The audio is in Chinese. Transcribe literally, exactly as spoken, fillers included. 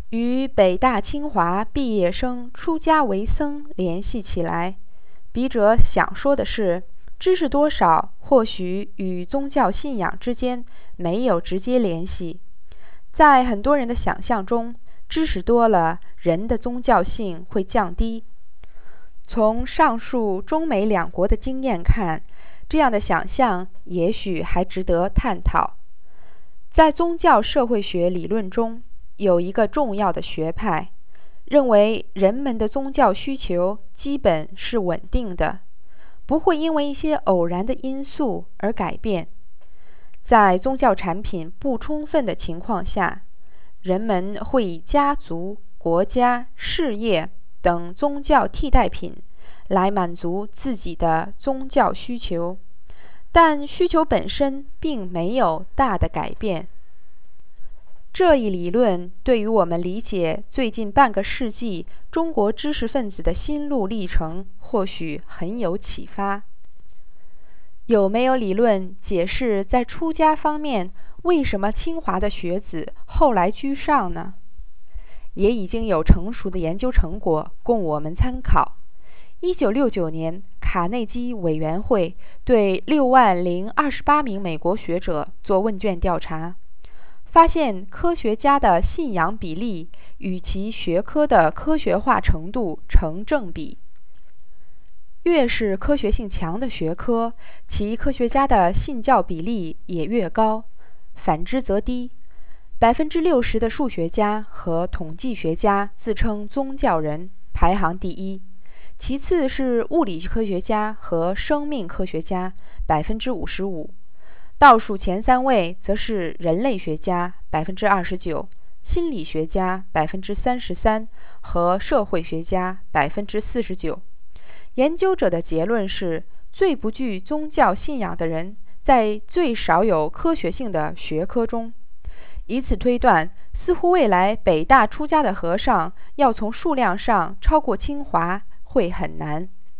与北大清华毕业生出家为僧联系起来。笔者想说的是，知识多少或许与宗教信仰之间没有直接联系。在很多人的想象中，知识多了，人的宗教性会降低。从上述中美两国的经验看，这样的想象也许还值得探讨。在宗教社会学理论中，有一个重要的学派，认为人们的宗教需求基本是稳定的，不会因为一些偶然的因素而改变。在宗教产品不充分的情况下，人们会以家族、国家、事业等宗教替代品来满足自己的宗教需求，但需求本身并没有大的改变。这一理论对于我们理解最近半个世纪中国知识分子的心路历程或许很有启发。有没有理论解释在出家方面为什么清华的学子后来居上呢？也已经有成熟的研究成果供我们参考。一九六九年，卡内基委员会对六万零二十八名美国学者做问卷调查，发现科学家的信仰比例与其学科的科学化程度成正比。越是科学性强的学科，其科学家的信教比例也越高，反之则低。百分之六十的数学家和统计学家自称宗教人，排行第一。其次是物理科学家和生命科学家，百分之五十五。倒数前三位则是人类学家，百分之二十九；心理学家，百分之三十三；和社会学家，百分之四十九。研究者的结论是，最不具宗教信仰的人在最少有科学性的学科中。以此推断，似乎未来北大出家的和尚要从数量上超过清华会很难。